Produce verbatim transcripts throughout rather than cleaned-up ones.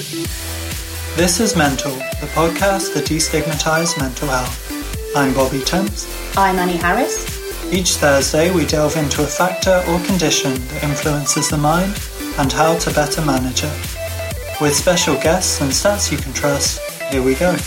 This is Mental, the podcast that destigmatise mental health. I'm Bobby Thames. I'm Annie Harris. Each Thursday we delve into a factor or condition that influences the mind and how to better manage it. With special guests and stats you can trust, here we go.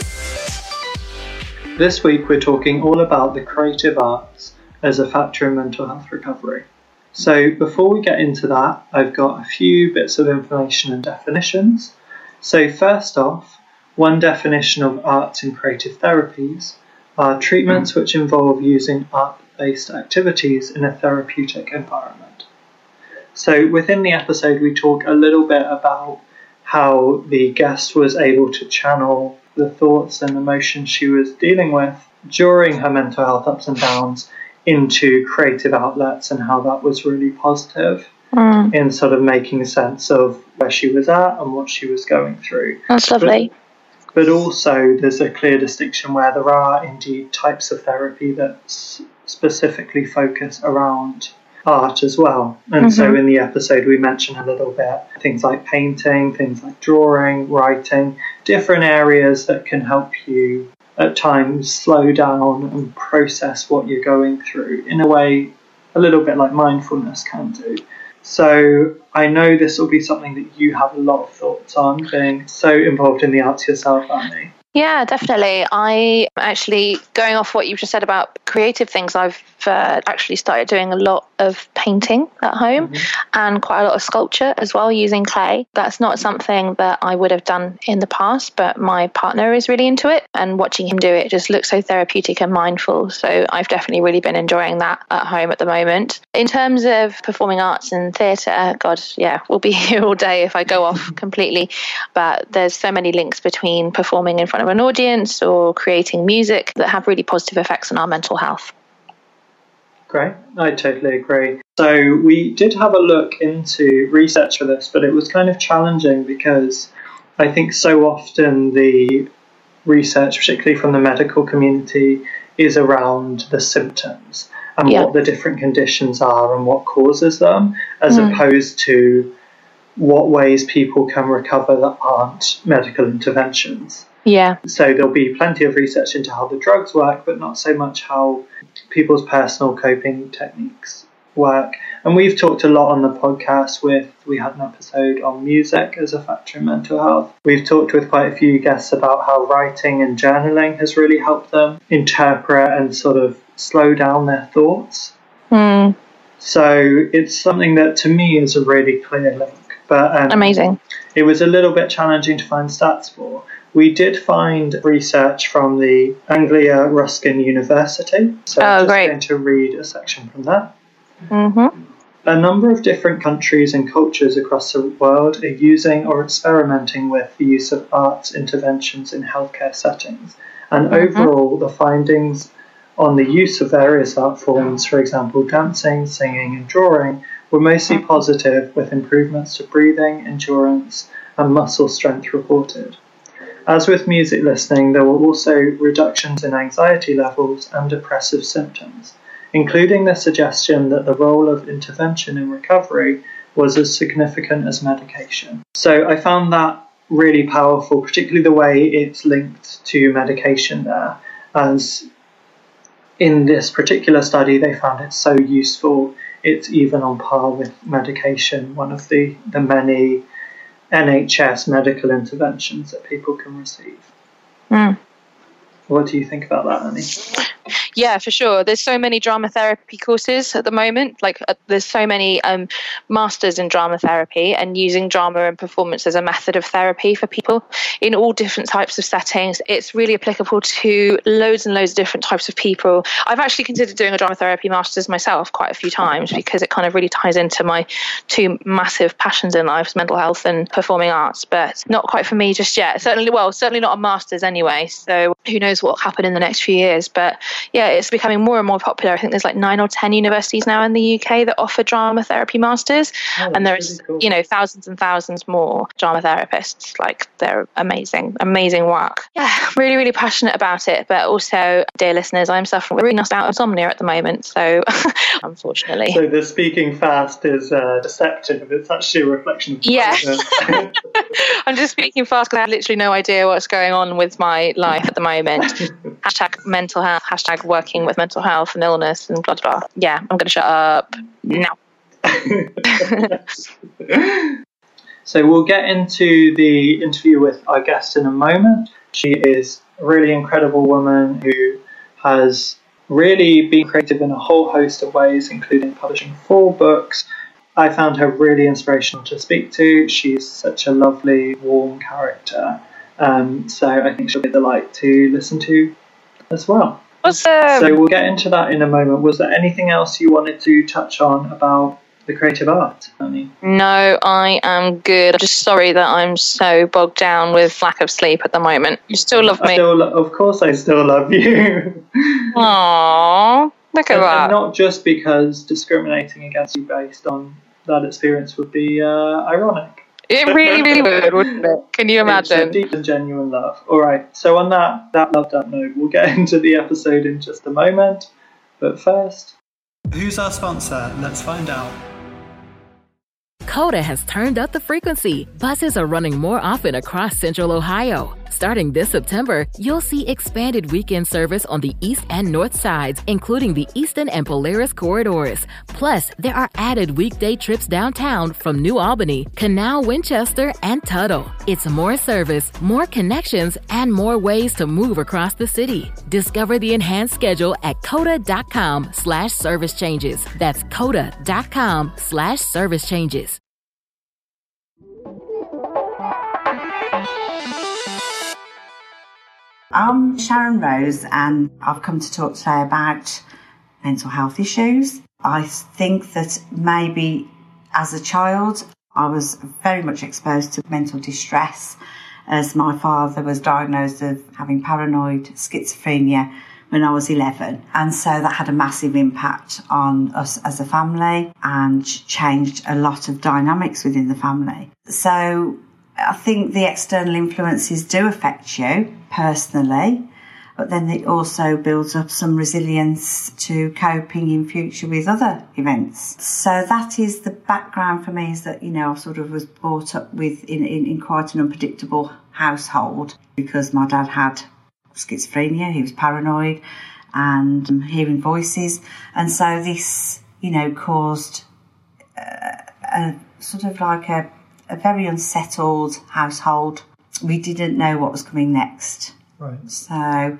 This week we're talking all about the creative arts as a factor in mental health recovery. So before we get into that, I've got a few bits of information and definitions. So first off, one definition of arts and creative therapies are treatments which involve using art-based activities in a therapeutic environment. So within the episode we talk a little bit about how the guest was able to channel the thoughts and emotions she was dealing with during her mental health ups and downs into creative outlets, and how that was really positive mm. in sort of making sense of where she was at and what she was going through. That's lovely. But, but also there's a clear distinction where there are indeed types of therapy that s- specifically focus around art as well. And mm-hmm. so in the episode we mentioned a little bit things like painting, things like drawing, writing, different areas that can help you at times slow down and process what you're going through in a way a little bit like mindfulness can do. So I know this will be something that you have a lot of thoughts on, being so involved in the arts yourself, Annie. Yeah, definitely. I actually, going off what you just said about creative things, I've uh, actually started doing a lot of painting at home mm-hmm. and quite a lot of sculpture as well using clay. That's not something that I would have done in the past, but my partner is really into it, and watching him do it just looks so therapeutic and mindful. So I've definitely really been enjoying that at home at the moment. In terms of performing arts and theatre, God, yeah, we'll be here all day if I go off completely. But there's so many links between performing in front of an audience or creating music that have really positive effects on our mental health. Great, I totally agree. So we did have a look into research for this, but it was kind of challenging because I think so often the research, particularly from the medical community, is around the symptoms and yeah. what the different conditions are and what causes them, as mm. opposed to what ways people can recover that aren't medical interventions. Yeah. So there'll be plenty of research into how the drugs work, but not so much how people's personal coping techniques work. And we've talked a lot on the podcast with, we had an episode on music as a factor in mental health. We've talked with quite a few guests about how writing and journaling has really helped them interpret and sort of slow down their thoughts. Mm. So it's something that to me is a really clear link. But um, amazing. It was a little bit challenging to find stats for. We did find research from the Anglia Ruskin University, so oh, I'm just great. going to read a section from that. Mm-hmm. A number of different countries and cultures across the world are using or experimenting with the use of arts interventions in healthcare settings. And mm-hmm. overall, the findings on the use of various art forms, for example, dancing, singing and drawing, were mostly positive, with improvements to breathing, endurance and muscle strength reported. As with music listening, there were also reductions in anxiety levels and depressive symptoms, including the suggestion that the role of intervention in recovery was as significant as medication. So I found that really powerful, particularly the way it's linked to medication there, as in this particular study they found it so useful it's even on par with medication, one of the, the many N H S medical interventions that people can receive. Mm. What do you think about that, Annie? Yeah, for sure. There's so many drama therapy courses at the moment. Like uh, there's so many um, masters in drama therapy, and using drama and performance as a method of therapy for people in all different types of settings. It's really applicable to loads and loads of different types of people. I've actually considered doing a drama therapy masters myself quite a few times because it kind of really ties into my two massive passions in life, mental health and performing arts, but not quite for me just yet. Certainly, well, certainly not a masters anyway. So who knows what will happen in the next few years. But yeah, it's becoming more and more popular. I think there's like nine or ten universities now in the U K that offer drama therapy masters, oh, and there's really cool. you know thousands and thousands more drama therapists. Like, they're amazing, amazing work. Yeah, really, really passionate about it. But also, dear listeners, I'm suffering with really knocked out insomnia at the moment, so unfortunately. So the speaking fast is uh, deceptive. It's actually a reflection of yeah. I'm just speaking fast because I have literally no idea what's going on with my life at the moment. Hashtag mental health, hashtag working with mental health and illness and blah, blah, blah. Yeah, I'm going to shut up now. So we'll get into the interview with our guest in a moment. She is a really incredible woman who has really been creative in a whole host of ways, including publishing four books. I found her really inspirational to speak to. She's such a lovely, warm character. Um, so I think she'll be a delight to listen to as well. Awesome. So we'll get into that in a moment. Was there anything else you wanted to touch on about the creative art, Annie? No, I am good. I'm just sorry that I'm so bogged down with lack of sleep at the moment. You still love me? I still lo- of course I still love you. Aww, look at and, that. And not just because discriminating against you based on that experience would be uh, ironic. It really, really would, wouldn't it? Can you imagine? It's a deep and genuine love. All right, so on that, that loved up note, we'll get into the episode in just a moment. But first... Who's our sponsor? Let's find out. Coda has turned up the frequency. Buses are running more often across Central Ohio. Starting this September, you'll see expanded weekend service on the east and north sides, including the Easton and Polaris corridors. Plus, there are added weekday trips downtown from New Albany, Canal, Winchester, and Tuttle. It's more service, more connections, and more ways to move across the city. Discover the enhanced schedule at coda.com slash service changes. That's coda.com slash service changes. I'm Sharon Rose, and I've come to talk today about mental health issues. I think that maybe as a child I was very much exposed to mental distress, as my father was diagnosed of having paranoid schizophrenia when I was eleven, and so that had a massive impact on us as a family and changed a lot of dynamics within the family. So I think the external influences do affect you personally, but then it also builds up some resilience to coping in future with other events. So that is the background for me, is that, you know, I sort of was brought up with in, in, in quite an unpredictable household, because my dad had schizophrenia, he was paranoid and um, hearing voices. And so this, you know, caused uh, a sort of like a a very unsettled household. We didn't know what was coming next. Right. So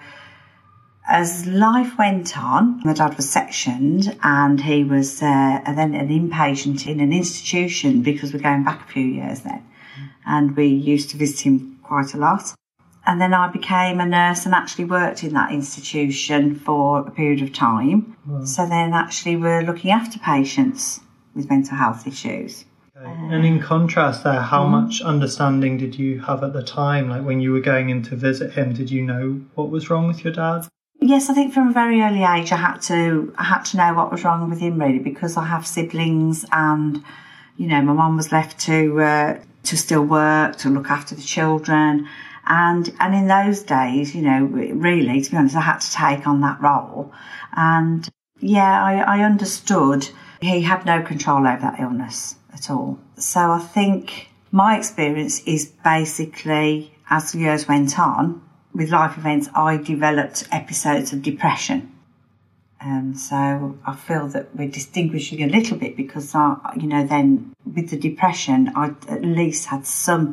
as life went on, my dad was sectioned, and he was uh, and then an inpatient in an institution, because we're going back a few years then. Mm. And we used to visit him quite a lot. And then I became a nurse and actually worked in that institution for a period of time. Wow. So then actually we're looking after patients with mental health issues. And in contrast there, how mm. much understanding did you have at the time? Like, when you were going in to visit him, did you know what was wrong with your dad? Yes, I think from a very early age I had to I had to know what was wrong with him, really, because I have siblings, and, you know, my mum was left to uh, to still work, to look after the children. And and in those days, you know, really, to be honest, I had to take on that role. And, yeah, I, I understood he had no control over that illness at all. So I think my experience is basically, as the years went on, with life events, I developed episodes of depression. And um, so I feel that we're distinguishing a little bit, because, I, you know, then with the depression, I at least had some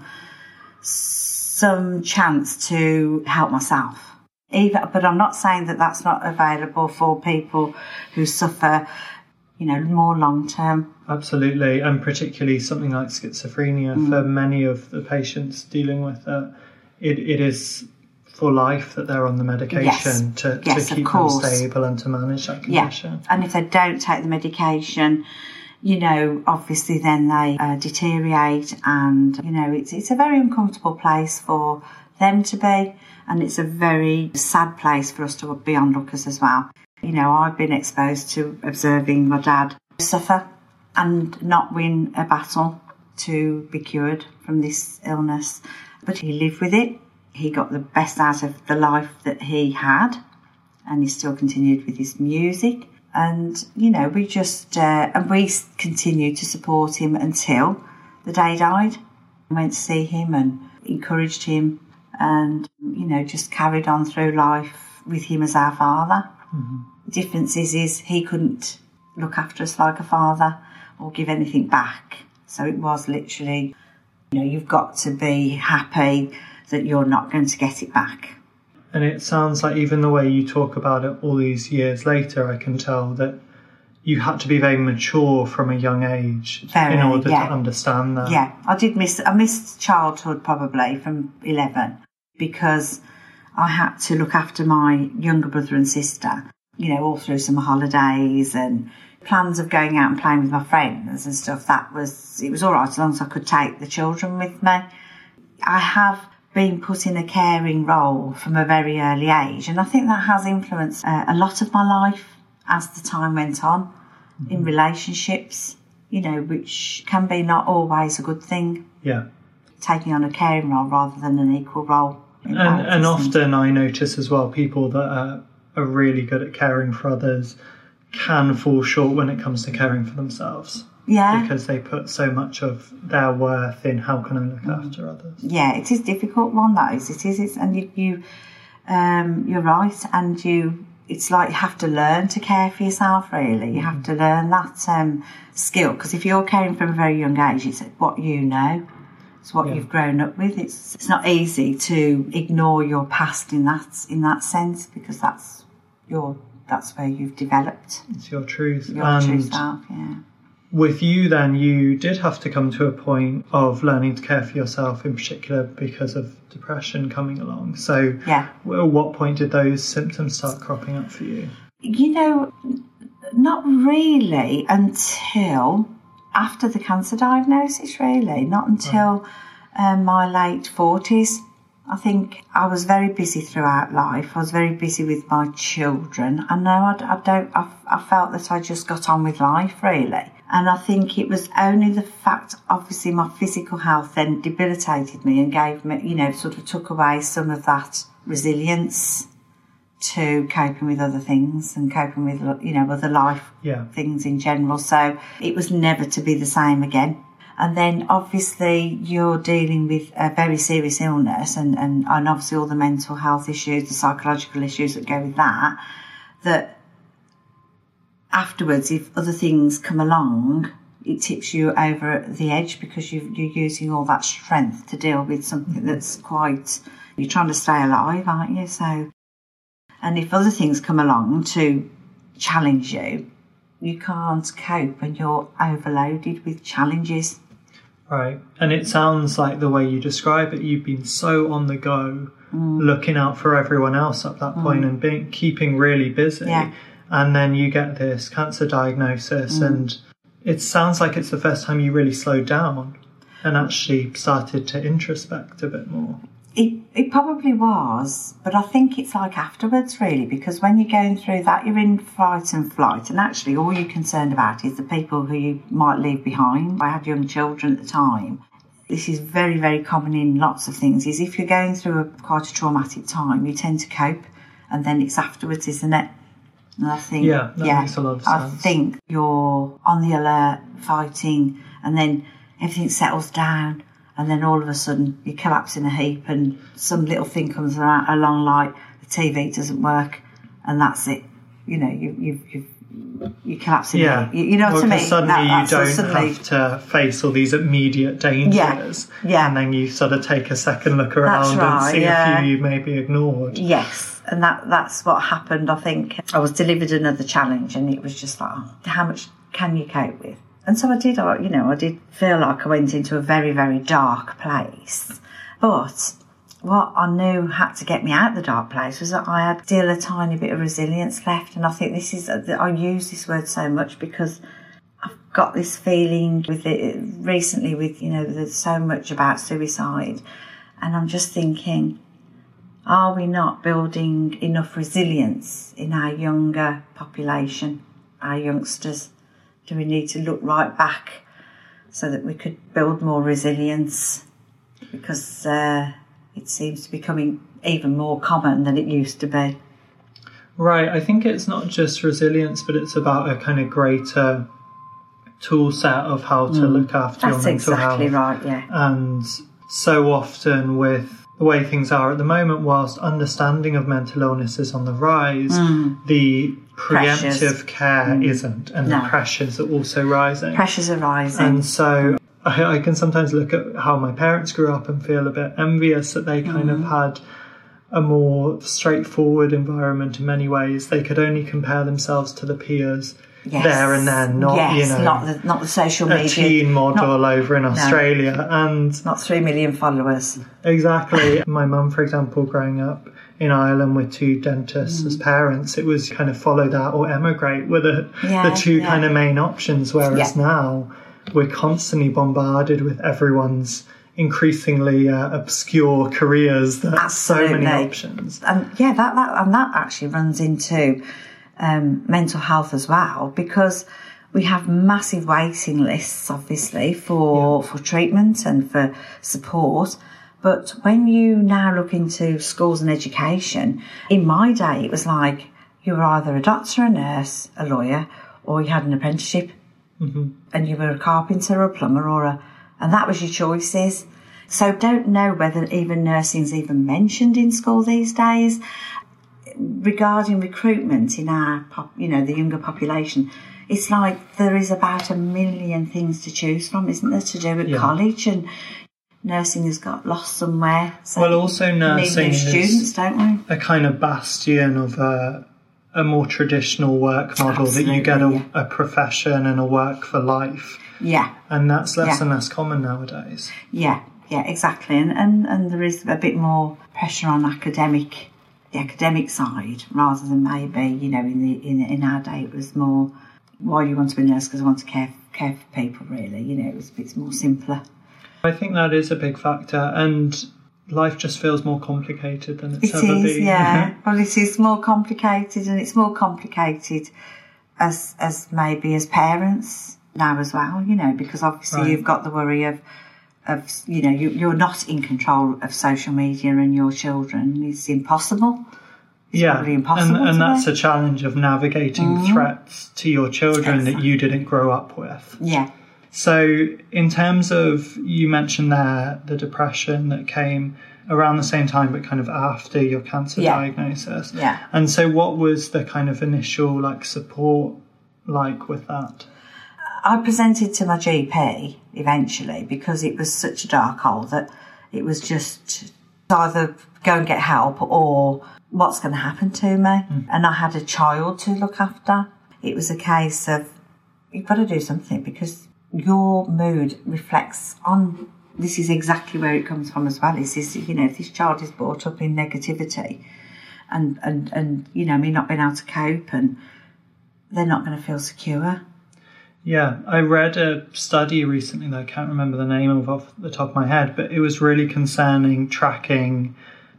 some chance to help myself. Even, but I'm not saying that that's not available for people who suffer, you know, more long term. Absolutely, and particularly something like schizophrenia, mm. for many of the patients dealing with that, it, it is for life that they're on the medication. Yes. to, yes, to keep them stable and to manage that condition. Yeah. And if they don't take the medication, you know, obviously then they uh, deteriorate, and, you know, it's it's a very uncomfortable place for them to be. And it's a very sad place for us to be onlookers as well. You know, I've been exposed to observing my dad suffer and not win a battle to be cured from this illness. But he lived with it. He got the best out of the life that he had, and he still continued with his music. And, you know, we just, uh, and we continued to support him until the day he died. I went to see him and encouraged him and, you know, just carried on through life with him as our father. Mm-hmm. The difference is, is he couldn't look after us like a father or give anything back. So it was literally, you know, you've got to be happy that you're not going to get it back. And it sounds like even the way you talk about it all these years later, I can tell that you had to be very mature from a young age very, in order yeah. to understand that. Yeah, I did miss, I missed childhood probably from eleven because I had to look after my younger brother and sister, you know, all through summer holidays and plans of going out and playing with my friends and stuff. That was, it was all right as long as I could take the children with me. I have been put in a caring role from a very early age, and I think that has influenced uh, a lot of my life as the time went on, mm-hmm. in relationships, you know, which can be not always a good thing. Yeah. Taking on a caring role rather than an equal role. And, and often I notice as well, people that are, are really good at caring for others can fall short when it comes to caring for themselves. Yeah. Because they put so much of their worth in how can I look mm. after others. Yeah, it is a difficult one, that is. It is. It's, and you, you um, you're right. And you, it's like you have to learn to care for yourself, really. You have to learn that um, skill. Because if you're caring from a very young age, it's what you know. It's what yeah. you've grown up with. It's it's not easy to ignore your past in that in that sense, because that's your that's where you've developed. It's your truth. Your and true self, yeah. With you then, you did have to come to a point of learning to care for yourself, in particular because of depression coming along. So yeah. at what point did those symptoms start cropping up for you? You know, not really until after the cancer diagnosis, really. Not until right. um, my late forties. I think I was very busy throughout life. I was very busy with my children. I know I, I don't, I, I felt that I just got on with life, really. And I think it was only the fact, obviously, my physical health then debilitated me and gave me, you know, sort of took away some of that resilience to coping with other things and coping with, you know, other life yeah. things in general. So it was never to be the same again. And then obviously you're dealing with a very serious illness and, and, and obviously all the mental health issues, the psychological issues that go with that, that afterwards, if other things come along, it tips you over the edge because you, you're using all that strength to deal with something that's quite, you're trying to stay alive, aren't you? So, and if other things come along to challenge you, you can't cope when you're overloaded with challenges. Right. And it sounds like the way you describe it, you've been so on the go, mm. looking out for everyone else at that point mm. and being keeping really busy. Yeah. And then you get this cancer diagnosis mm. and it sounds like it's the first time you really slowed down and actually started to introspect a bit more. It it probably was, but I think it's like afterwards, really, because when you're going through that, you're in fight and flight, and actually all you're concerned about is the people who you might leave behind. I had young children at the time. This is very, very common in lots of things, is if you're going through a quite a traumatic time, you tend to cope, and then it's afterwards, isn't it? And I think, yeah, that yeah, makes a lot of I sense. think you're on the alert, fighting, and then everything settles down. And then all of a sudden you collapse in a heap and some little thing comes around, along like the T V doesn't work and that's it. You know, you you you, you collapse in yeah. a heap. You, you know well, what I mean? Suddenly that, you don't suddenly, have to face all these immediate dangers. Yeah, yeah. And then you sort of take a second look around right, and see yeah. a few you maybe ignored. Yes. And that that's what happened. I think I was delivered another challenge and it was just like, oh, how much can you cope with? And so I did, you know, I did feel like I went into a very, very dark place. But what I knew had to get me out of the dark place was that I had still a tiny bit of resilience left. And I think this is, I use this word so much because I've got this feeling with it recently with, you know, there's so much about suicide. And I'm just thinking, Are we not building enough resilience in our younger population, our youngsters? Do we need to look right back so that we could build more resilience? Because uh, it seems to be becoming even more common than it used to be. Right, I think it's not just resilience, but it's about a kind of greater tool set of how to mm. look after That's your mental exactly health. right, yeah. And so often with the way things are at the moment, whilst understanding of mental illness is on the rise, mm. the preemptive pressures. care mm. isn't, and no. the pressures are also rising. Pressures are rising. And so I, I can sometimes look at how my parents grew up and feel a bit envious that they kind mm. of had a more straightforward environment in many ways. They could only compare themselves to the peers yes. there and then, not yes, you know, not the not the social a media, teen model not, over in Australia, no, and not three million followers. Exactly. My mum, for example, growing up in Ireland with two dentists mm. as parents, it was kind of follow that or emigrate were the yeah, the two yeah. kind of main options. Whereas yeah. now we're constantly bombarded with everyone's increasingly uh, obscure careers that Absolutely. so many options. And yeah, that, that and that actually runs into um, mental health as well, because we have massive waiting lists, obviously, for, yeah. for treatment and for support. But when you now look into schools and education, in my day, it was like you were either a doctor, a nurse, a lawyer, or you had an apprenticeship, mm-hmm. and you were a carpenter or a plumber or a and that was your choices. So don't know whether even nursing's even mentioned in school these days. Regarding recruitment in our, pop, you know, the younger population, it's like there is about a million things to choose from, isn't there, to do at yeah. college, and nursing has got lost somewhere. So well, also nursing is students, don't we? A kind of bastion of a, a more traditional work model. Absolutely, that you get a, yeah. a profession and a work for life. Yeah. And that's less yeah. and less common nowadays. Yeah, yeah, exactly. And, and and there is a bit more pressure on academic, the academic side, rather than maybe, you know, in the in in our day it was more, why you want to be a nurse? Because I want to care care for people, really. You know, it was it's more simpler. I think that is a big factor, and life just feels more complicated than it's it ever is, been. Yeah, well, it is more complicated, and it's more complicated as as maybe as parents now as well, you know, because obviously right. you've got the worry of, of you know, you, you're not in control of social media and your children. It's impossible. It's yeah, probably impossible. And, and that's a challenge of navigating mm-hmm. threats to your children exactly. that you didn't grow up with. Yeah. So in terms of, you mentioned there the depression that came around the same time but kind of after your cancer yeah. diagnosis. Yeah. And so what was the kind of initial like support like with that? I presented to my G P eventually because it was such a dark hole that it was just either go and get help or what's going to happen to me. Mm. And I had a child to look after. It was a case of, you've got to do something because your mood reflects on, this is exactly where it comes from as well, is this, you know, if this child is brought up in negativity and, and, and you know, me not being able to cope, and they're not going to feel secure. Yeah, I read a study recently that I can't remember the name of off the top of my head, but it was really concerning, tracking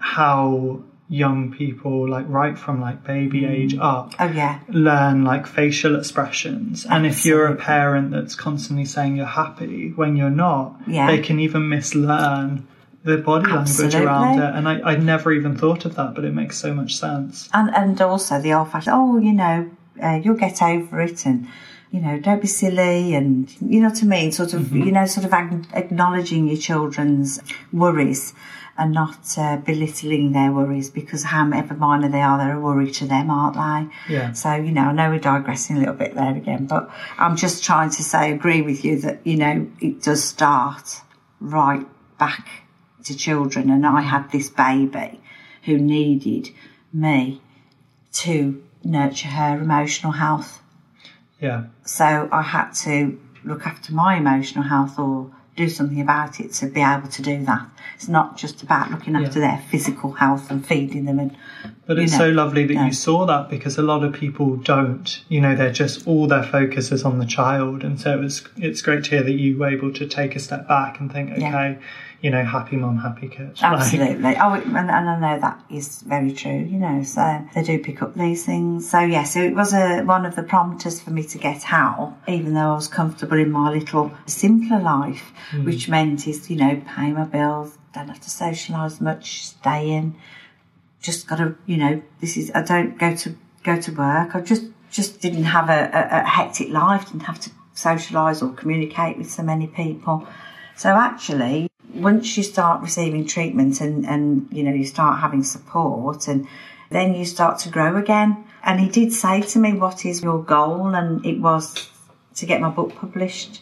how young people, like right from like baby mm. age up, oh, yeah. learn like facial expressions. Absolutely. And if you're a parent that's constantly saying you're happy when you're not, yeah. they can even mislearn the body Absolutely. language around it. And I, I'd never even thought of that, but it makes so much sense. And, and also the old fashioned, oh, you know, uh, you'll get over it, and you know, don't be silly, and you know what I mean, sort of, mm-hmm. you know, sort of ag- acknowledging your children's worries and not uh, belittling their worries, because however minor they are, they're a worry to them, aren't they? Yeah. So, you know, I know we're digressing a little bit there again, but I'm just trying to say, agree with you that, you know, it does start right back to children. And I had this baby who needed me to nurture her emotional health. Yeah. So I had to look after my emotional health or do something about it to be able to do that. It's not just about looking after yeah. their physical health and feeding them. And But it's know, so lovely that yeah. you saw that, because a lot of people don't. You know, they're just, all their focus is on the child. And so it was, it's great to hear that you were able to take a step back and think, okay, yeah. you know, happy mum, happy kid. Absolutely. Like, oh, and, and I know that is very true, you know, so they do pick up these things. So, yeah, so it was a, one of the prompters for me to get out, even though I was comfortable in my little simpler life, mm. which meant is, you know, pay my bills, don't have to socialise much, stay in, just got to, you know, this is, I don't go to go to work. I just, just didn't have a, a, a hectic life, didn't have to socialise or communicate with so many people. So actually, once you start receiving treatment and, and, you know, you start having support, and then you start to grow again. And he did say to me, what is your goal? And it was to get my book published.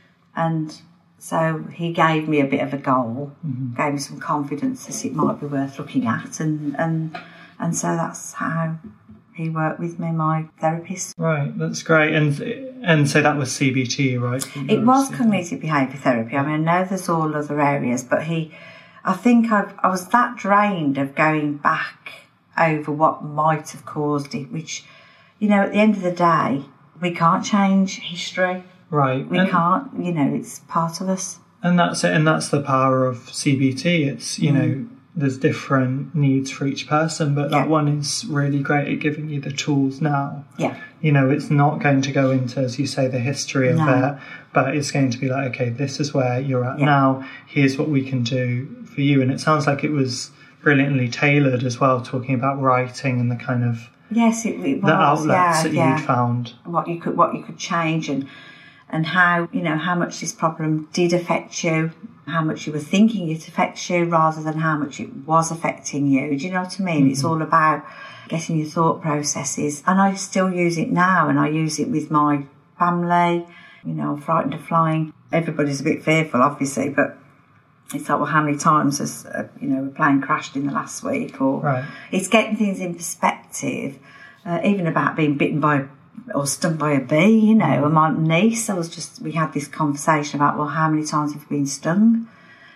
And so he gave me a bit of a goal, mm-hmm. gave me some confidence that it might be worth looking at. And, and, and so that's how he worked with me, my therapist. Right, that's great. And and so that was C B T, right? It was cognitive behaviour therapy. I mean, I know there's all other areas, but he, I think I, I was that drained of going back over what might have caused it, which, you know, at the end of the day, we can't change history. Right. We and, can't, you know, it's part of us. And that's it. And that's the power of C B T. It's, you mm. know, there's different needs for each person, but that yeah. one is really great at giving you the tools now. Yeah. You know, it's not going to go into, as you say, the history of no. it, but it's going to be like, okay, this is where you're at yeah. now. Here's what we can do for you. And it sounds like it was brilliantly tailored as well, talking about writing and the kind of yes, it, it was, the outlets yeah, that yeah. you'd found. What you could, what you could change, and and how, you know, how much this problem did affect you. How much you were thinking it affects you rather than how much it was affecting you. Do you know what I mean? Mm-hmm. It's all about getting your thought processes. And I still use it now, and I use it with my family. You know, I'm frightened of flying. Everybody's a bit fearful, obviously, but it's like, well, how many times has, uh, you know, a plane crashed in the last week? Or right. It's getting things in perspective, uh, even about being bitten by a or stung by a bee, you know. And my niece, I was just, we had this conversation about, well, how many times have you been stung?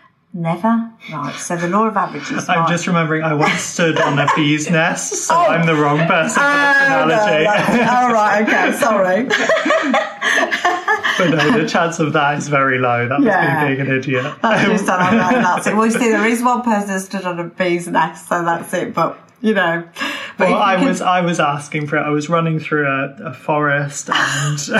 Never. Right, so the law of averages. I'm just remembering I once stood on a bee's nest, so oh. I'm the wrong person for that analogy. No, oh, right, okay, sorry. But no, the chance of that is very low. That was yeah. me being an idiot. That's just, I know, that's it. Well, you see, there is one person that stood on a bee's nest, so that's it, but, you know. But well, I can... was I was asking for it. I was running through a, a forest, and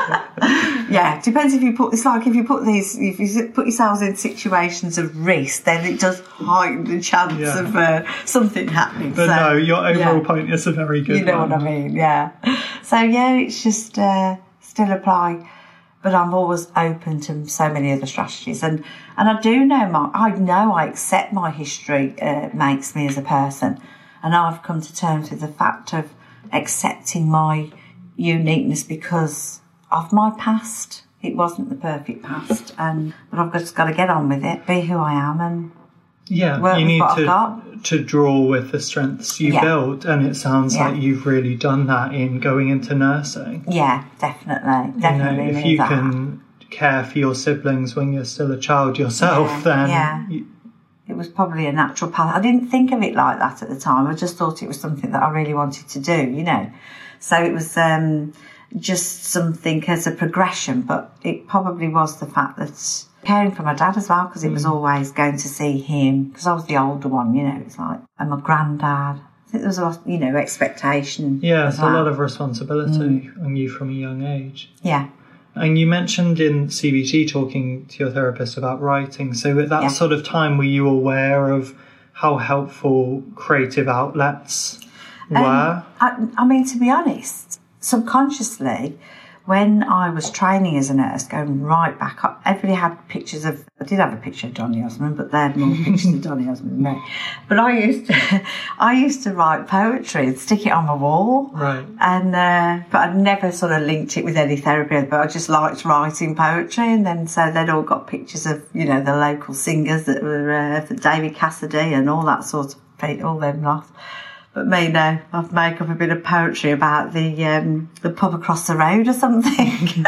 yeah, depends if you put. It's like if you put these, if you put yourselves in situations of risk, then it does heighten the chance yeah. of uh, something happening. But so, no, your overall yeah. point is a very good. You know one. what I mean? Yeah. So yeah, it's just uh, still apply, but I'm always open to so many other strategies, and and I do know my. I know I accept my history uh, makes me as a person. And I've come to terms with the fact of accepting my uniqueness because of my past. It wasn't the perfect past, and but I've just got to get on with it, be who I am, and yeah, work you with need what to I've got. to draw with the strengths you yeah. built, and it sounds yeah. like you've really done that in going into nursing. Yeah, definitely, definitely. You know, if you that. can care for your siblings when you're still a child yourself, yeah. then. Yeah. You, It was probably a natural path. I didn't think of it like that at the time. I just thought it was something that I really wanted to do, you know. So it was um, just something as a progression, but it probably was the fact that caring for my dad as well, because it was always going to see him, because I was the older one, you know. It's like, and my granddad. I think there was a lot, you know, expectation. Yeah, it's well. a lot of responsibility mm. on you from a young age. Yeah. And you mentioned in C B T talking to your therapist about writing. So at that yeah. sort of time, were you aware of how helpful creative outlets were? Um, I, I mean, to be honest, subconsciously, when I was training as a nurse, going right back up, everybody had pictures of, I did have a picture of Donny Osmond, but they had more pictures of Donny Osmond than me. But I used to, I used to write poetry and stick it on my wall. Right. And, uh, but I'd never sort of linked it with any therapy, but I just liked writing poetry. And then, so they'd all got pictures of, you know, the local singers that were, uh, David Cassidy and all that sort of, all them lots. But me, no, I'd make up a bit of poetry about the um, the pub across the road or something.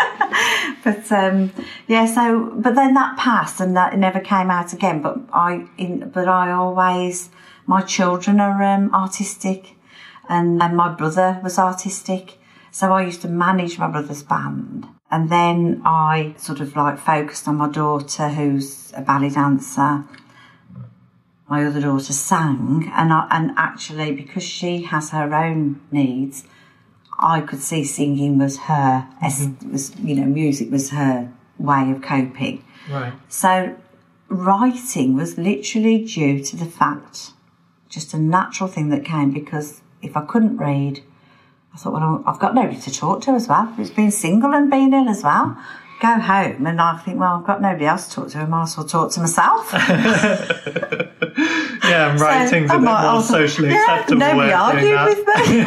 But um, yeah, so but then that passed and that never came out again. But I, in, but I always, my children are um, artistic, and, and my brother was artistic, so I used to manage my brother's band. And then I sort of like focused on my daughter, who's a ballet dancer. My other daughter sang, and I, and actually because she has her own needs, I could see singing was her, mm-hmm. was, you know, music was her way of coping. Right. So writing was literally due to the fact, just a natural thing that came, because if I couldn't read, I thought, well, I've got nobody to talk to as well. It's being single and being ill as well. Go home, and I think, well, I've got nobody else to talk to. I might as well talk to myself. Yeah, and writing's so, a bit more also, socially yeah, acceptable. Nobody argued with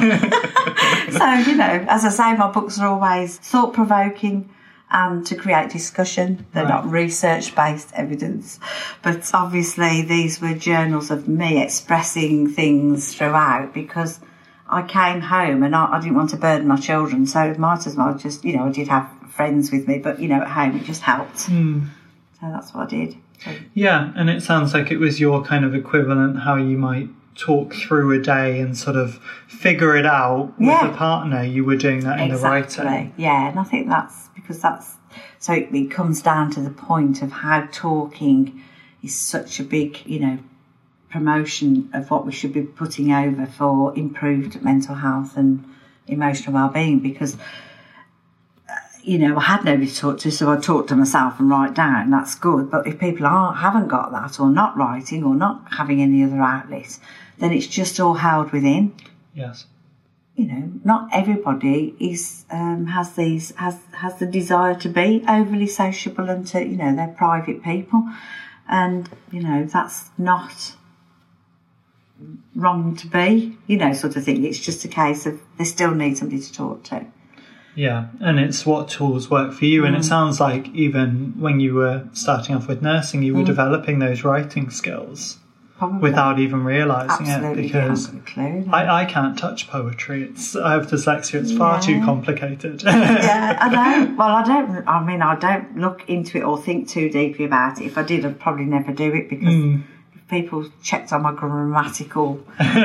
me. So, you know, as I say, my books are always thought-provoking and to create discussion. They're right. not research-based evidence. But obviously these were journals of me expressing things throughout, because I came home and I, I didn't want to burden my children, so it might as well just, you know, I did have friends with me, but, you know, at home it just helped. Mm. So that's what I did. So, yeah, and it sounds like it was your kind of equivalent, how you might talk through a day and sort of figure it out with yeah. a partner. You were doing that in exactly. the writing. Yeah, and I think that's because that's, so it, it comes down to the point of how talking is such a big, you know, promotion of what we should be putting over for improved mental health and emotional well-being, because you know, I had nobody to talk to, so I talk to myself and write down. That's good. But if people aren't, haven't got that, or not writing, or not having any other outlet, then it's just all held within. Yes. You know, not everybody is um, has these has has the desire to be overly sociable and to, you know, they're private people, and you know that's not wrong to be. You know, sort of thing. It's just a case of they still need somebody to talk to. Yeah, and it's what tools work for you. Mm. And it sounds like even when you were starting off with nursing, you were mm. developing those writing skills Probably. without even realising Absolutely, it. Because yeah, clue, I, I can't touch poetry. It's I have dyslexia. It's far yeah. too complicated. yeah, I don't. Well, I don't. I mean, I don't look into it or think too deeply about it. If I did, I'd probably never do it, because mm. if people checked on my grammatical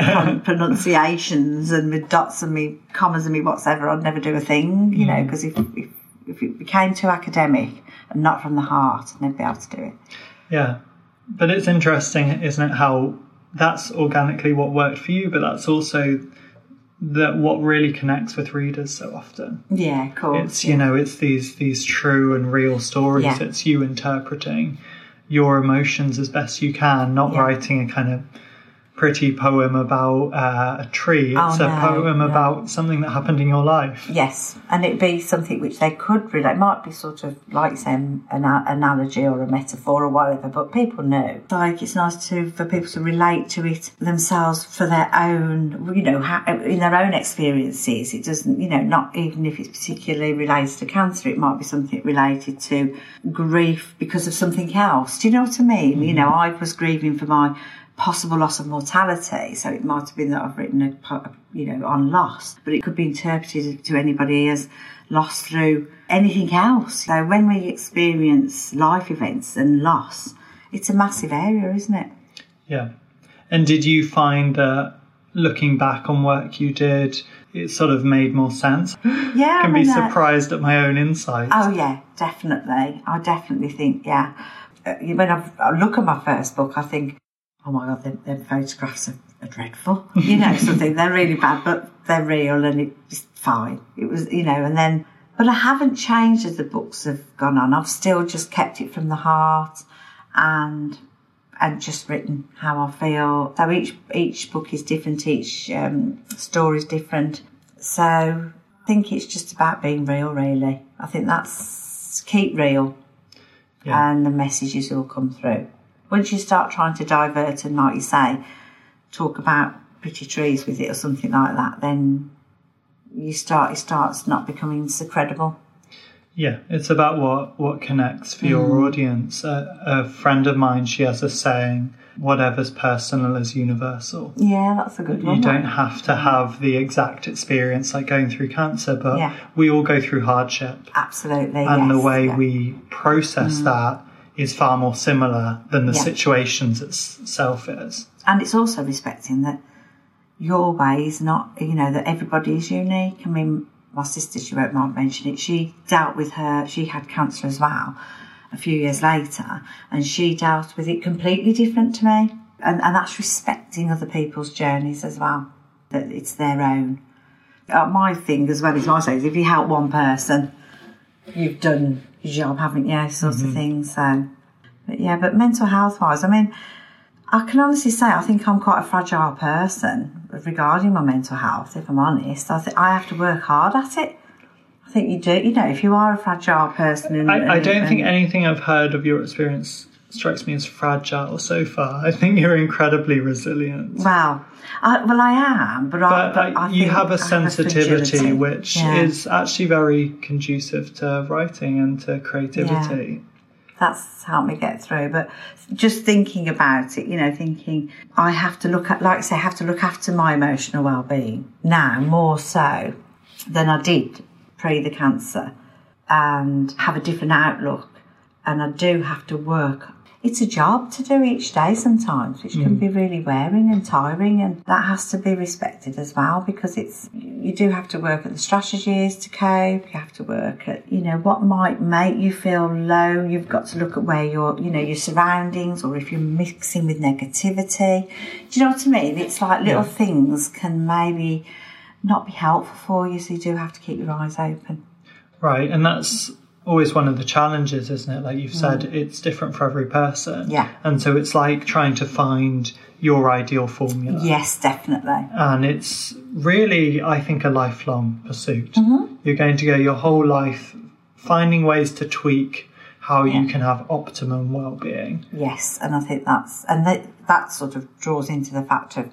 pronunciations and my dots and my commas and my whatever, I'd never do a thing, you mm. know, because if, if if it became too academic and not from the heart, I'd never be able to do it. Yeah, but it's interesting, isn't it, how that's organically what worked for you, but that's also that what really connects with readers so often. Yeah, of course. It's, yeah. you know, it's these these true and real stories. Yeah. It's you interpreting your emotions as best you can, not yeah. writing a kind of pretty poem about uh, a tree. It's oh, a no, poem no. about something that happened in your life. Yes, and it'd be something which they could relate. It might be sort of like, say, an analogy or a metaphor or whatever, but people know. Like, it's nice to for people to relate to it themselves for their own, you know, ha- in their own experiences. It doesn't, you know, not even if it's particularly related to cancer, it might be something related to grief because of something else. Do you know what I mean? Mm-hmm. You know, I was grieving for my possible loss of mortality, so it might have been that I've written a, you know, on loss, but it could be interpreted to anybody as loss through anything else. So when we experience life events and loss, it's a massive area, isn't it? Yeah. And did you find that looking back on work you did, it sort of made more sense? Yeah, I can I mean, be surprised uh, at my own insight. Oh yeah, definitely. I definitely think, yeah. Uh, when I've, I look at my first book, I think, oh my God, them, them photographs are, are dreadful. You know, something, they're really bad, but they're real and it's fine. It was, you know, and then, but I haven't changed as the books have gone on. I've still just kept it from the heart and and just written how I feel. So each each book is different, each um, story is different. So I think it's just about being real, really. I think that's, keep real, yeah. and the messages will come through. Once you start trying to divert and, like you say, talk about pretty trees with it or something like that, then you start it starts not becoming so credible. Yeah, it's about what, what connects for mm. your audience. Uh, a friend of mine, she has a saying, whatever's personal is universal. Yeah, that's a good one. You don't have to have the exact experience like going through cancer, but yeah. we all go through hardship. Absolutely, And yes, the way yeah. we process mm. that is far more similar than the yeah. situations itself is. And it's also respecting that your way is not, you know, that everybody is unique. I mean, my sister, she won't mind mentioning it, she dealt with her, she had cancer as well a few years later, and she dealt with it completely different to me. And, and that's respecting other people's journeys as well, that it's their own. Uh, my thing as well is my say is if you help one person, you've done your job, haven't you, sort mm-hmm. of thing. So, but yeah, but mental health wise, I mean, I can honestly say I think I'm quite a fragile person regarding my mental health, if I'm honest. I think I have to work hard at it. I think you do. You know, if you are a fragile person... And, I, I don't and, think anything I've heard of your experience strikes me as fragile so far. I think you're incredibly resilient. Well, I, well, I am, but, but, I, but I you think have a sensitivity have which yeah. is actually very conducive to writing and to creativity. Yeah. That's helped me get through. But just thinking about it, you know, thinking I have to look at, like I say, I have to look after my emotional well-being now more so than I did pre the cancer, and have a different outlook. And I do have to work. It's a job to do each day sometimes, which can mm. be really wearing and tiring, and that has to be respected as well, because it's you do have to work at the strategies to cope. You have to work at, you know, what might make you feel low. You've got to look at where your, you know, your surroundings, or if you're mixing with negativity. Do you know what I mean? It's like little yeah. things can maybe not be helpful for you, so you do have to keep your eyes open. Right, and that's always one of the challenges, isn't it? Like you've said, mm. it's different for every person. Yeah. And so it's like trying to find your ideal formula. Yes, definitely. And it's really, I think, a lifelong pursuit. Mm-hmm. You're going to go your whole life finding ways to tweak how yeah. you can have optimum well-being. Yes, and I think that's, and that, that sort of draws into the fact of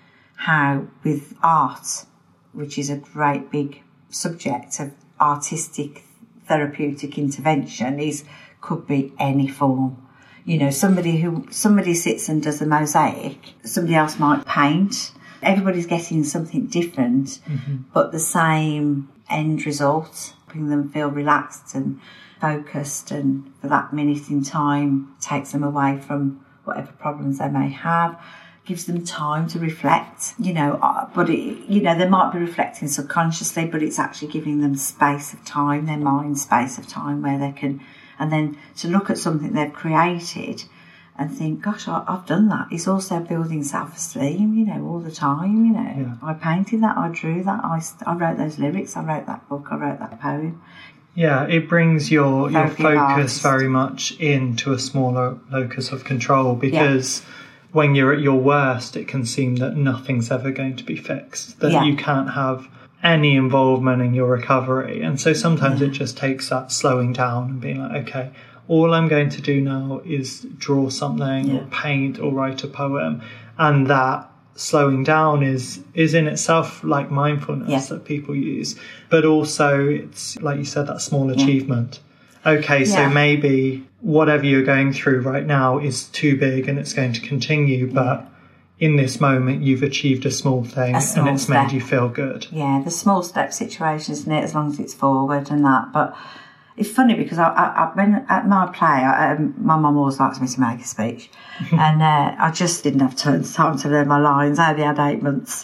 how with art, which is a great big subject of artistic therapeutic intervention, is could be any form. You know, somebody who somebody sits and does a mosaic, somebody else might paint. Everybody's getting something different, mm-hmm. but the same end result, helping them feel relaxed and focused, and for that minute in time takes them away from whatever problems they may have, gives them time to reflect, you know, but it, you know, they might be reflecting subconsciously, but it's actually giving them space of time, their mind space of time where they can, and then to look at something they've created and think, gosh, I, I've done that. It's also building self-esteem, you know, all the time, you know. Yeah. I painted that, I drew that, I, I wrote those lyrics, I wrote that book, I wrote that poem. Yeah, it brings your, your focus very much into a smaller locus of control, because yeah. when you're at your worst, it can seem that nothing's ever going to be fixed, that yeah. you can't have any involvement in your recovery. And so sometimes yeah. it just takes that slowing down and being like, okay, all I'm going to do now is draw something yeah. or paint or write a poem. And that slowing down is is in itself like mindfulness yeah. that people use. But also it's, like you said, that small achievement. Yeah. Okay, so yeah. maybe whatever you're going through right now is too big and it's going to continue, but yeah. in this moment you've achieved a small thing a small and it's step. Made you feel good. Yeah, the small step situation, isn't it, as long as it's forward and that. But it's funny because I, I, I when at my play, I, um, my mum always likes me to make a speech, and uh, I just didn't have time, time to learn my lines. I only had eight months,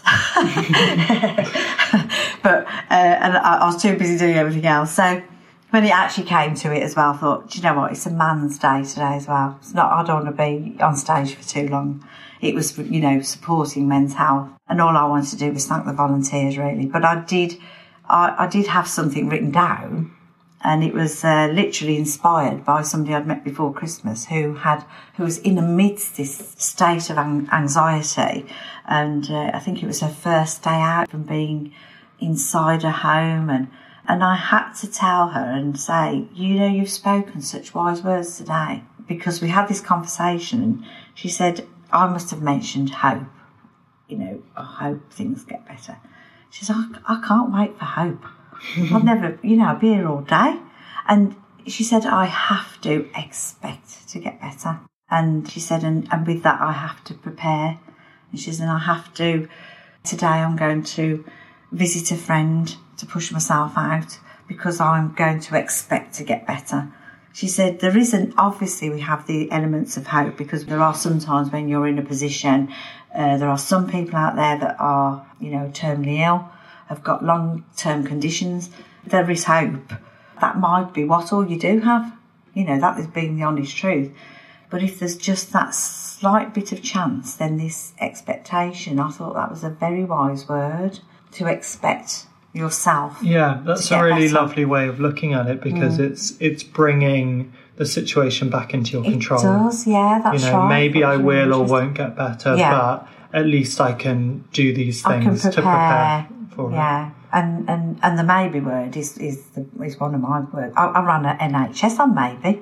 but uh, and I, I was too busy doing everything else. So when it actually came to it as well, I thought, do you know what? It's a man's day today as well. It's not. I don't want to be on stage for too long. It was, you know, supporting men's health, and all I wanted to do was thank the volunteers, really. But I did, I, I did have something written down. And it was uh, literally inspired by somebody I'd met before Christmas who had, who was in amidst this state of anxiety. And uh, I think it was her first day out from being inside her home. And, and I had to tell her and say, you know, you've spoken such wise words today, because we had this conversation. And she said, I must have mentioned hope. You know, I hope things get better. She said, I, I can't wait for hope. I'll never, you know, I'll be here all day. And she said, I have to expect to get better. And she said, and, and with that, I have to prepare. And she said, and I have to, today I'm going to visit a friend to push myself out because I'm going to expect to get better. She said, there isn't, obviously we have the elements of hope, because there are sometimes when you're in a position, uh, there are some people out there that are, you know, terminally ill, have got long-term conditions. There is hope. That might be what all you do have. You know, that is being the honest truth. But if there's just that slight bit of chance, then this expectation, I thought that was a very wise word, to expect yourself. Yeah, that's a really better. lovely way of looking at it, because mm. it's it's bringing the situation back into your control. It does, yeah, that's you know, right. Maybe that's I will really or won't get better, yeah. but at least I can do these things prepare. to prepare for yeah. it. Yeah, and, and, and the maybe word is is, the, is one of my words. I, I ran an N H S on maybe.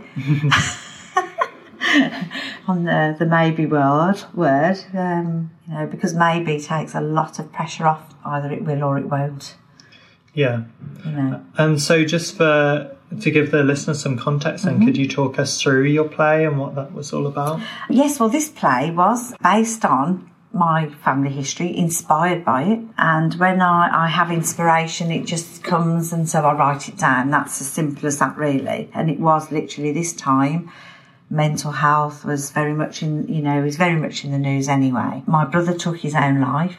on the, the maybe word, word um, you know, because maybe takes a lot of pressure off. Either it will or it won't. Yeah. You know. And so just for to give the listeners some context then, mm-hmm. could you talk us through your play and what that was all about? Yes, well, this play was based on my family history, inspired by it. And when I, I have inspiration, it just comes, and so I write it down. That's as simple as that, really. And it was literally this time. Mental health was very much in, you know, was very much in the news anyway. My brother took his own life.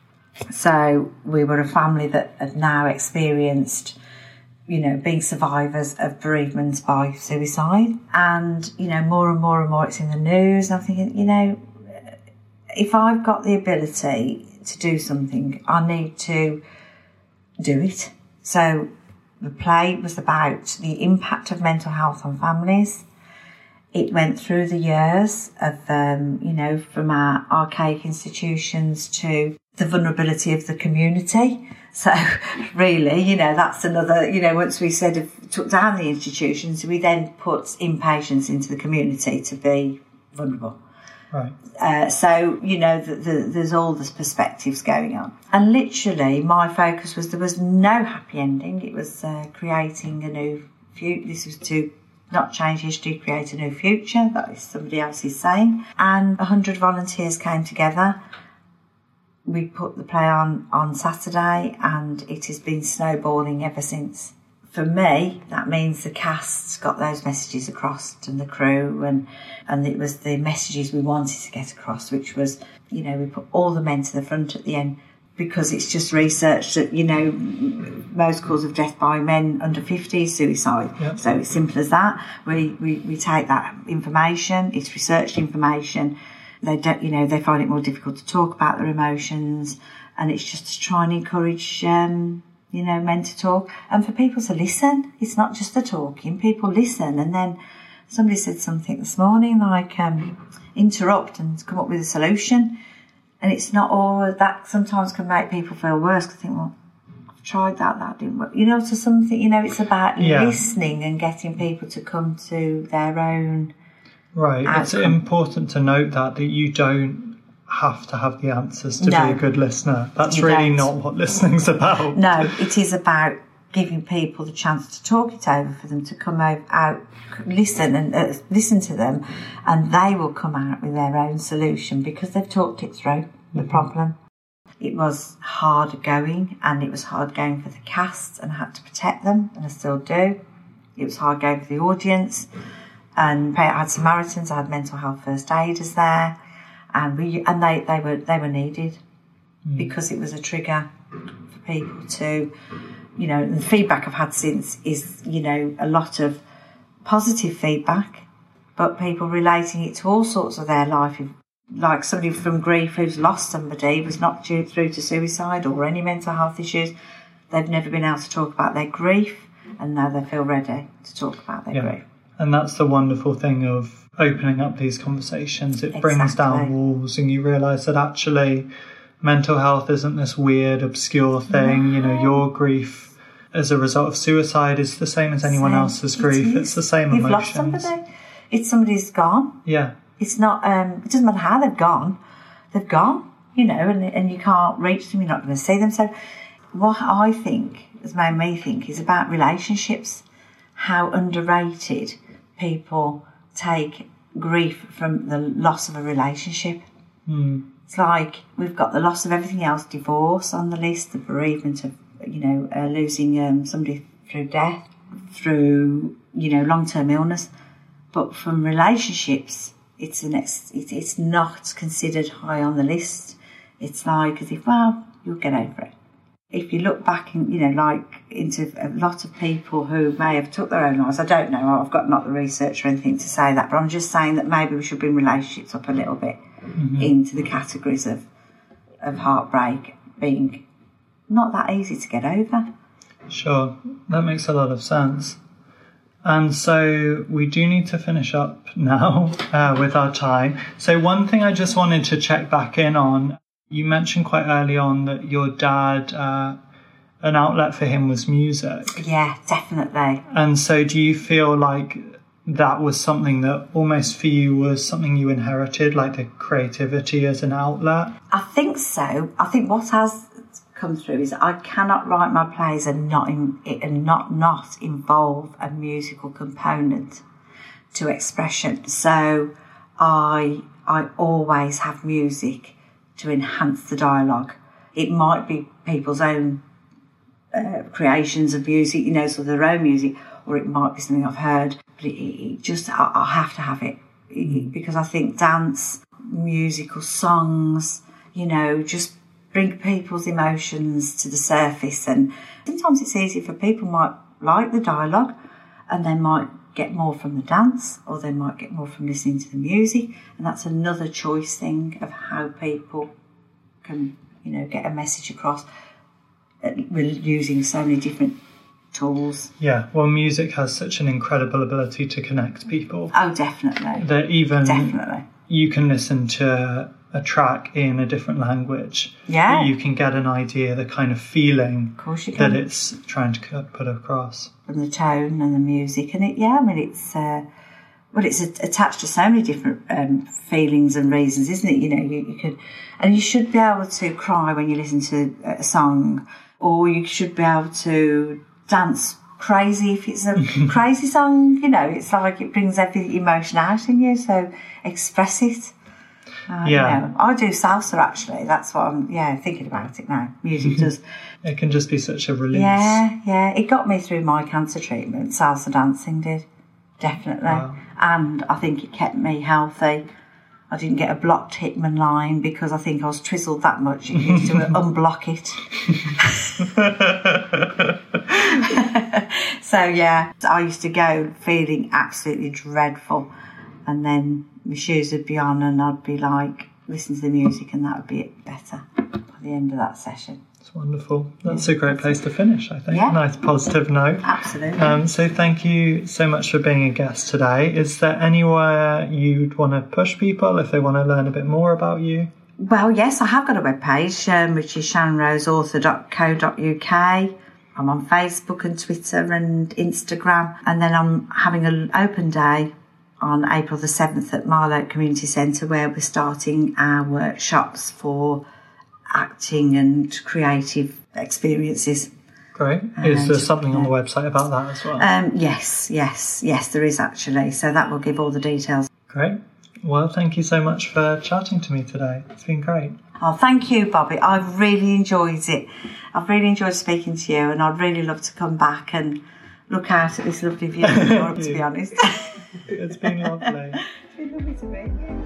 So we were a family that had now experienced, you know, being survivors of bereavement by suicide. And, you know, more and more and more it's in the news. And I'm thinking, you know, if I've got the ability to do something, I need to do it. So the play was about the impact of mental health on families. It went through the years of, um, you know, from our archaic institutions to the vulnerability of the community. So really, you know, that's another, you know, once we sort of took down the institutions, we then put inpatients into the community to be vulnerable. Right. Uh, so, you know, the, the, there's all these perspectives going on. And literally my focus was there was no happy ending. It was uh, creating a new future. This was to not change history, create a new future. That is somebody else's saying. And one hundred volunteers came together. We put the play on on Saturday, and it has been snowballing ever since. For me, that means the cast got those messages across, and the crew, and and it was the messages we wanted to get across, which was, you know, we put all the men to the front at the end, because it's just research that, you know, most cause of death by men under fifty is suicide. Yep. So it's simple as that. We, we, we take that information, it's researched information. They don't, you know, they find it more difficult to talk about their emotions, and it's just to try and encourage, um, you know, men to talk and for people to listen. It's not just the talking, people listen. And then somebody said something this morning like, um, interrupt and come up with a solution. And it's not all that sometimes can make people feel worse, because I think, well, I've tried that, that didn't work. You know, to something, you know, it's about yeah. listening and getting people to come to their own Right. outcome. It's important to note that, that you don't have to have the answers to no, be a good listener. That's you really don't. not what listening's about. No, it is about giving people the chance to talk it over, for them to come over, out, listen and uh, listen to them, and they will come out with their own solution because they've talked it through, the mm-hmm. problem. It was hard going, and it was hard going for the cast, and I had to protect them, and I still do. It was hard going for the audience, and I had Samaritans, I had mental health first aiders there, and we and they, they were they were needed mm. because it was a trigger for people to, you know, and the feedback I've had since is, you know, a lot of positive feedback, but people relating it to all sorts of their life, like somebody from grief who's lost somebody, was not due through to suicide or any mental health issues. They've never been able to talk about their grief, and now they feel ready to talk about their yeah. grief. And that's the wonderful thing of opening up these conversations. It brings exactly. down walls, and you realise that actually mental health isn't this weird, obscure thing. No. You know, your grief as a result of suicide is the same as anyone same. else's grief. It it's the same You've emotions. You've lost somebody. It's somebody's gone. Yeah. It's not, um, it doesn't matter how they've gone. They've gone, you know, and, and you can't reach them. You're not going to see them. So what I think has made me think is about relationships, how underrated people take grief from the loss of a relationship. Mm. It's like we've got the loss of everything else, divorce on the list, the bereavement of, you know, uh, losing um, somebody through death, through, you know, long-term illness. But from relationships, it's an ex- it, it's not considered high on the list. It's like as if, well, you'll get over it. if you look back in, you know, like into a lot of people who may have took their own lives, I don't know, I've got not the research or anything to say that, but I'm just saying that maybe we should bring relationships up a little bit mm-hmm. into the categories of of heartbreak being not that easy to get over. Sure, that makes a lot of sense. And so we do need to finish up now uh, with our time. So one thing I just wanted to check back in on, you mentioned quite early on that your dad, uh, an outlet for him was music. Yeah, definitely. And so do you feel like that was something that almost for you was something you inherited, like the creativity as an outlet? I think so. I think what has come through is I cannot write my plays and not in, and not not involve a musical component to expression. So I I always have music to enhance the dialogue. It might be people's own uh, creations of music, you know, so their own music, or it might be something I've heard. But it, it just I, I have to have it, it because I think dance, musical songs, you know, just bring people's emotions to the surface. And sometimes it's easy for people might like the dialogue and they might get more from the dance, or they might get more from listening to the music, and that's another choice thing of how people can, you know, get a message across with using so many different tools. Yeah, well, music has such an incredible ability to connect people. Oh, definitely. That even definitely you can listen to a track in a different language. Yeah. But you can get an idea, the kind of feeling of course you can. that it's trying to put across. From the tone and the music. And it, yeah, I mean, it's, uh, well, it's attached to so many different um, feelings and reasons, isn't it? You know, you, you could, and you should be able to cry when you listen to a song, or you should be able to dance crazy if it's a crazy song. You know, it's like it brings every emotion out in you, so express it. Uh, yeah, you know, I do salsa actually. That's what I'm. Yeah, thinking about it now. Music does. It can just be such a release. Yeah, yeah. It got me through my cancer treatment. Salsa dancing did, definitely. Wow. And I think it kept me healthy. I didn't get a blocked Hickman line because I think I was twizzled that much. It used to unblock it. So yeah, I used to go feeling absolutely dreadful, and then my shoes would be on and I'd be like, listen to the music, and that would be it better by the end of that session. It's wonderful. That's yeah, a great place to finish, I think. Yeah. Nice positive note. Absolutely. Um, so thank you so much for being a guest today. Is there anywhere you'd want to push people if they want to learn a bit more about you? Well, yes, I have got a webpage, um, which is sharon rose author dot co dot uk. I'm on Facebook and Twitter and Instagram. And then I'm having an open day on April the seventh at Marlow Community Centre, where we're starting our workshops for acting and creative experiences. Great. Is there something on the website about that as well? Um, yes, yes, yes, there is actually. So that will give all the details. Great. Well, thank you so much for chatting to me today. It's been great. Oh, thank you, Bobby. I've really enjoyed it. I've really enjoyed speaking to you, and I'd really love to come back and look out at this lovely view of Europe, to be honest. It's been lovely. It's been lovely to meet you.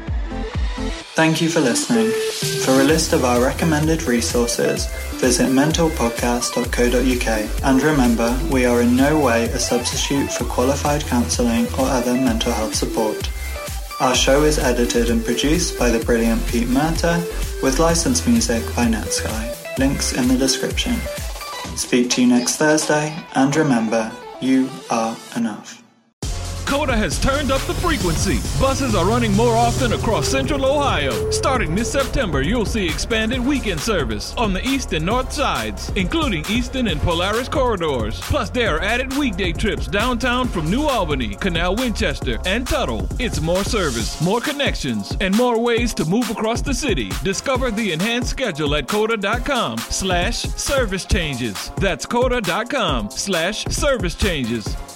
Thank you for listening. For a list of our recommended resources, visit mental podcast dot co dot uk. And remember, we are in no way a substitute for qualified counselling or other mental health support. Our show is edited and produced by the brilliant Pete Murta, with licensed music by Netsky. Links in the description. Speak to you next Thursday, and remember, you are enough. CODA has turned up the frequency. Buses are running more often across Central Ohio. Starting this September, you'll see expanded weekend service on the east and north sides, including Eastern and Polaris corridors. Plus, there are added weekday trips downtown from New Albany, Canal Winchester, and Tuttle. It's more service, more connections, and more ways to move across the city. Discover the enhanced schedule at coda.com slash service changes. That's coda.com slash service changes.